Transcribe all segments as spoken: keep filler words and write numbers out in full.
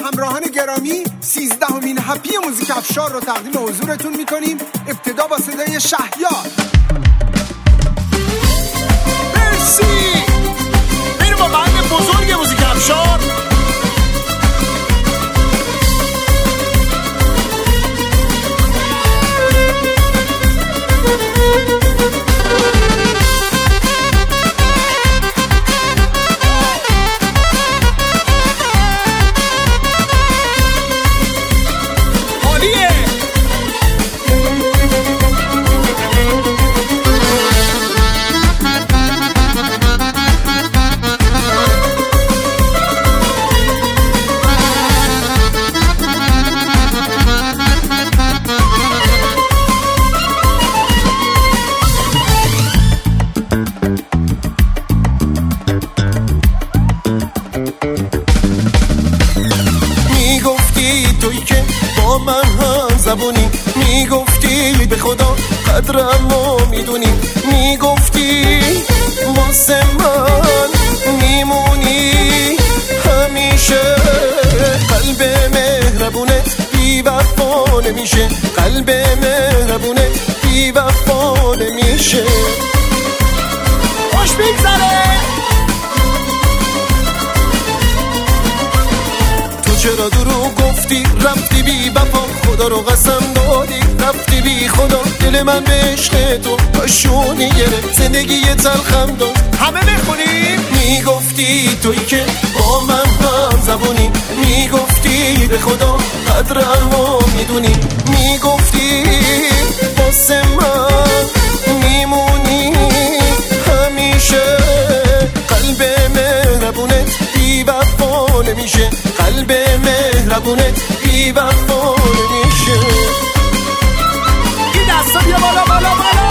همراهان گرامی سیزدهمین هپی موزیک افشار رو تقدیم حضورتون میکنیم. ابتدا با صدای شهیار. مرسی. بریم با بند بزرگ موزیک افشار. میگفتی به خدا قدرمو میدونی، میگفتی واسه من میمونی همیشه. قلب مهربونت بی وفا نمیشه، قلب مهربونت بی وفا نمیشه. خوش بگذره. تو چرا دروغ گفتی رفتی بی وفا، خدا رو قسم دادی رفتی بی خدا. دل من به عشق تو پشونی گرفت، زندگی تلخم داد. همه بخونیم. میگفتی تویی که با من هم زبونی، میگفتی به خدا قدرمو میدونی، میگفتی واسه من میمونی همیشه. قلب مهربونت بی وفا نمیشه، قلب مهربونت بی وفا نمیشه. این دستا بیا بالا بالا بالا.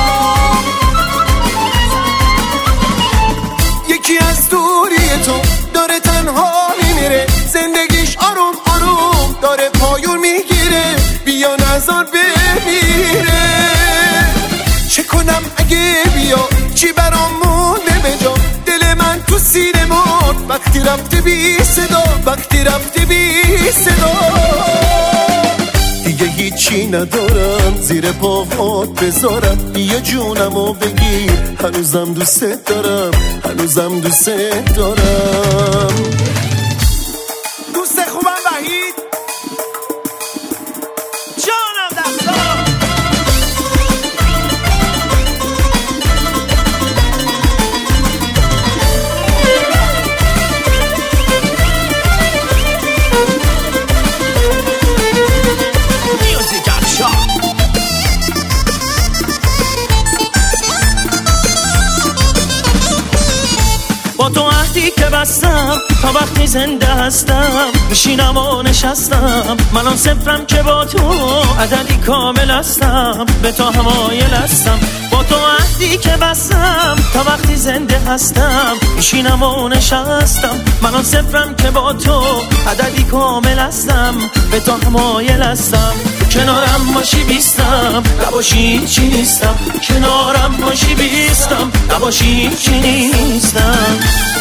یکی از دوری تو داره تنها میمیره، زندگیش آروم آروم داره پایون میگیره. بیا نزار بمیره. چه کنم اگه بیا چی برام مونده به جا؟ دل من تو سینه مرد وقتی رفتی بی صدا، وقتی رفتی بی صدا. دیگه هیچی ندارم زیر پاهات بذارم، بیا جونمو بگیر. هنوزم دوست دارم، هنوزم دوست دارم. دوست خوبم وحید جانم دستا. با تو عهدی که بستم تا وقتی زنده هستم، میشینم و نشستم من آن صفرم که با تو عددی کامل هستم، به تو همایل هستم. با تو عهدی که بستم تا وقتی زنده هستم، میشینم و نشستم من آن صفرم که با تو عددی کامل هستم، به تو همایل هستم. کنارم باشی بیستم، نباشی چی نیستم. کنارم باشی بیستم، نباشی چی نیستم.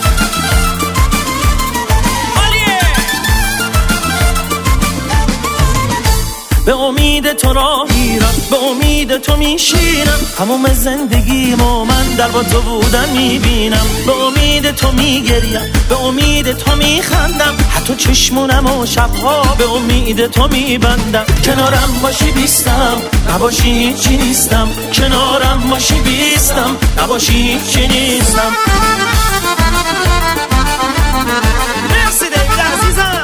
به امید تو راه میرم، به امید تو میشینم. هموم زندگیمو من در با تو بودن میبینم. به امید تو میگریم، به امید تو میخندم. حتی چشمونم و شبها به امید تو میبندم. کنارم باشی بیستم، نباشی چی نیستم. کنارم باشی بیستم، نباشی چی نیستم. مرسی دیگر عزیزم.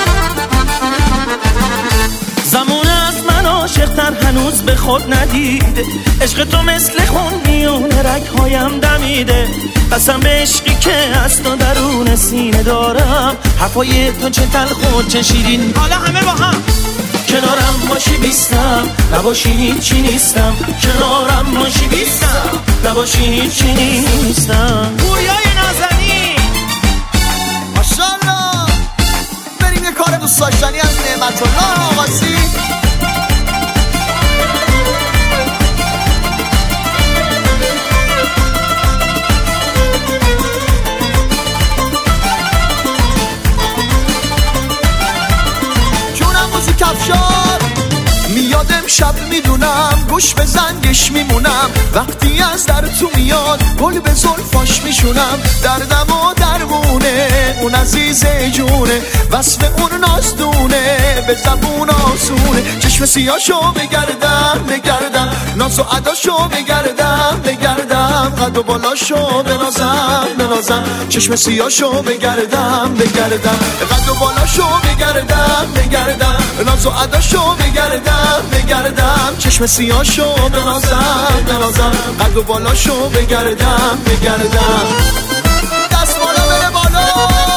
زمان از من عاشق‌تر هنوز به خود ندیده، عشق تو مثل خون میونه رگ‌هایم دمیده. قسم به عشقی که از تو درون سینه دارم، حرفای تو چه تلخ و چه شیرین. حالا همه با هم. کنارم باشی بیستم، نباشی چی نیستم. کنارم باشی بیستم، نباشی چی نیستم. پوریای نازنی ماشاءالله. بریم یه کار دوست داشتنی از نعمت الله آقاسی. شب میدونم گوش به زنگش میمونم وقتی از در تو میاد گل به زلفاش میشونم دردم و درمونه اون عزیز جونه وصف اون نازدونه به زبون آسونه چشم سیاشو بگردم بگردم ناز و عداشو بگردم بگردم قد و بالاشو بنازم بنازم چشم سیاشو بگردم بگردم قد و بالاشو بگردم بگردم ناز و عداشو بگردم بگردم چشم سیاشو بنازم بنازم قد و بالاشو بگردم بگردم دست بالا بره بالا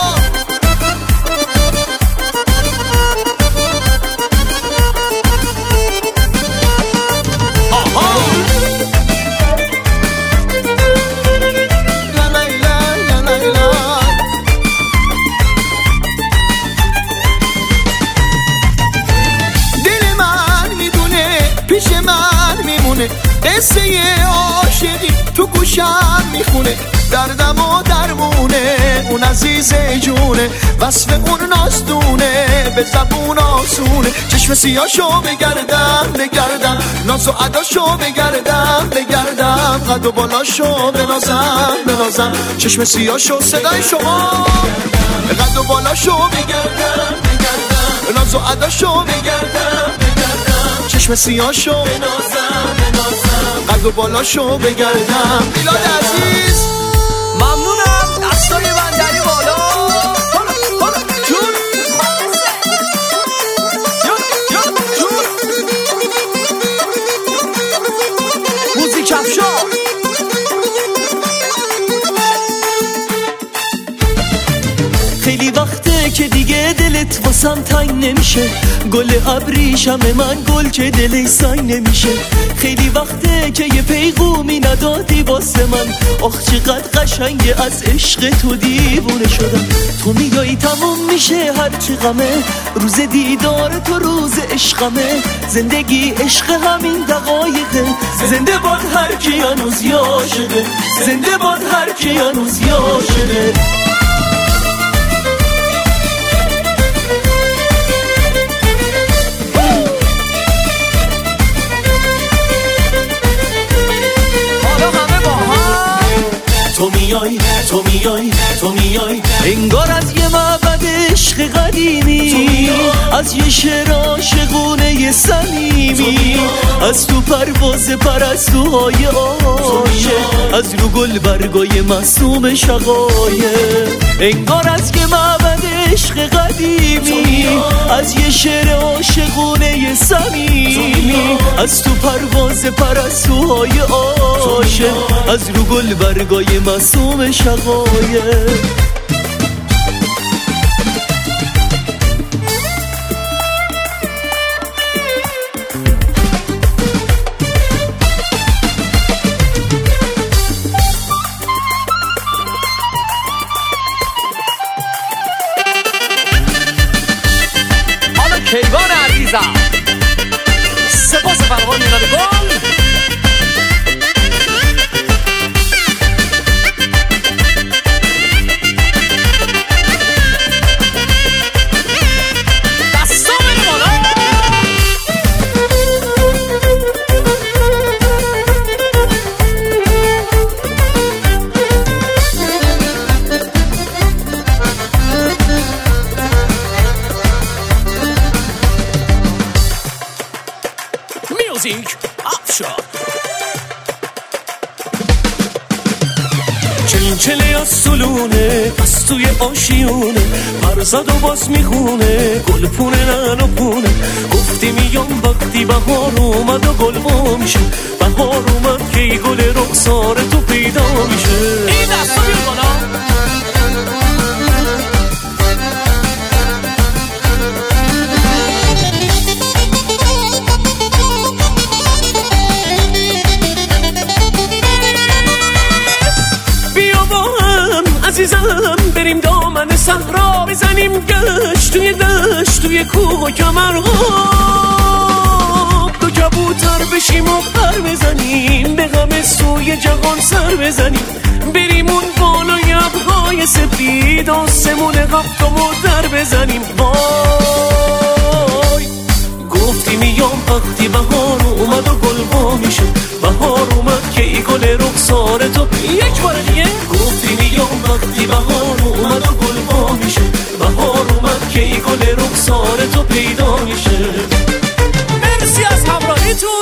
قصه عاشقی تو گوشم میخونه دردم و درمونه اون عزیز جونه وصف اون نازدونه به زبون آسونه چشم سیاشو بگردم بگردم ناز و عداشو بگردم بگردم قد و بالاشو بنازم بنازم چشم سیاشو صدای شما قد و بالاشو بگردم بگردم ناز و عداشو بگردم بگردم چشم سیاشو بنازم قد و بالاشو بگردم میلاد عزیز ممنونم دستای بندری بالا جون جون موزیک افشار خیلی وقته که دیگه دلت واسم تنگ نمیشه گل ابریشم من گل که دلی سنگ نمیشه خیلی وقته که یه پیغومی ندادی واسه من آخ چقدر قشنگه از عشق تو دیوونه شدم تو میگایی تموم میشه هرچی غمه روز دیدار تو روز عشقمه زندگی عشق همین دقایقه زنده باد هر کی هنوز یاشقه زنده باد هر کی هنوز یاشقه تو میای تو میای تو میای انگار از یه معبد عشق قدیمی از یه شعر عاشقونه صمیمی از تو پرواز پرستوهای عاشق از رو گل برگای معصوم شقایق انگار از یه معبد عشق قدیمی از یه شعر عاشقونه صمیمی از تو پرواز پرستوهای عاشق از رو گل برگای معصوم شقایق کیوان عزیزم سپاس فرمان میلاد گل دستا بره بالا موزیک افشار چلچله از سلونه از توی آشیونه پرزد و باز میخونه گل پونه نن و پونه گفتی میام وقتی بهار اومد و گل وا میشه بهار اومد که ای گل رخسار تو پیدا میشه این دستا بیار بالا عزیزم بریم دامن صحرا بزنیم گشت توی دشت توی کوه و کمرها دو کبوتر بشیم و پر بزنیم به غم سوی جهان سر بزنیم بریم اون بالای ابرهای سفید آسمون هفتم و در بزنیم وای گفتی میام وقتی بهار اومد و گل وا میشه. بهار اومد که ای گل رخسار تو یک بار دیگه گفتی میام وقتی بهار اومد و گل وا میشه. بهار اومد که ای گل رخسار تو پیدا میشه. مرسی از همراهیتون.